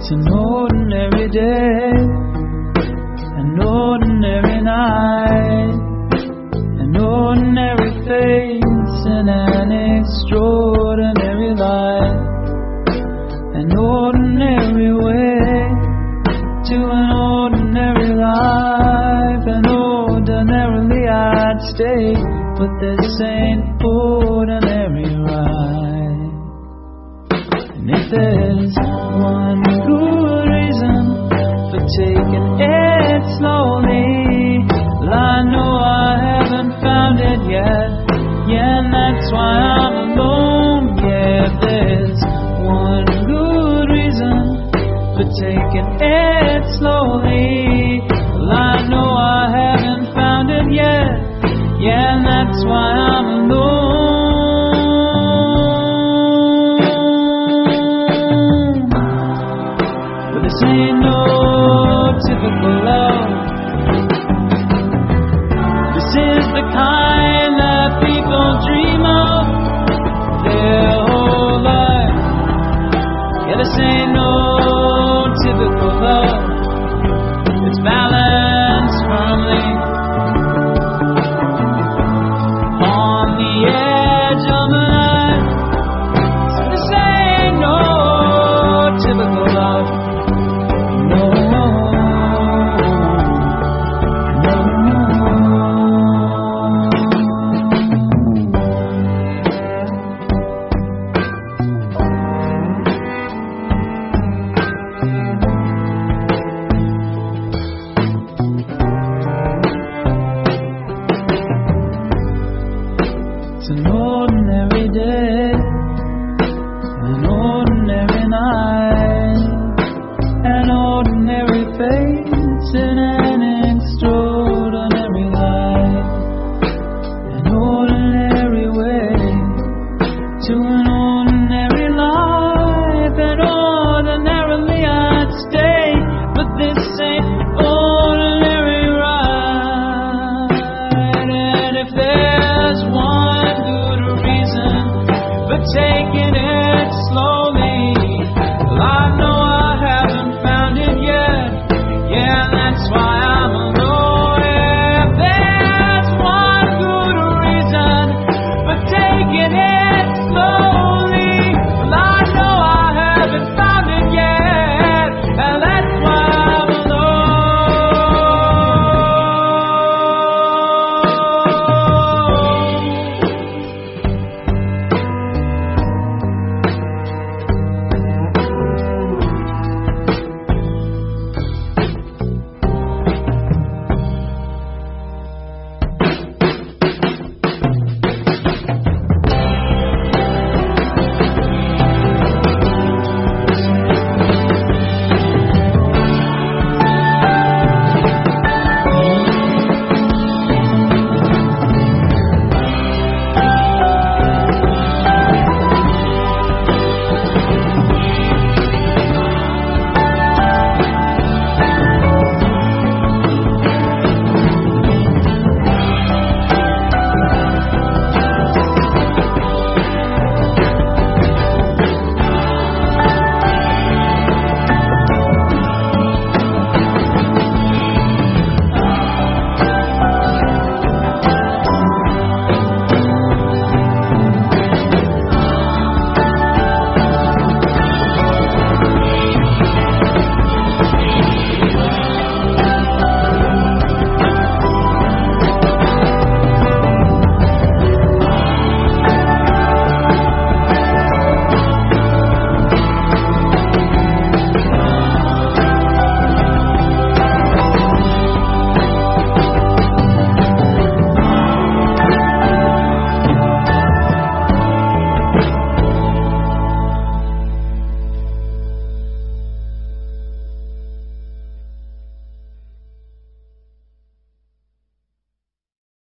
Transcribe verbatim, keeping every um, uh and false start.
It's an ordinary day, an ordinary night, an ordinary face in an extraordinary light, an ordinary way to an ordinary life, and ordinarily I'd stay, but this ain't ordinary right. And if there's one good reason for taking it slowly, well, I know I haven't found it yet, yeah, and that's why I'm alone. Yeah, if there's one good reason for taking it slowly, well, I know I haven't found it yet, yeah, and that's why I'm alone. But this ain't no typical love. This is the kind that people dream of their whole life. Yeah, this ain't no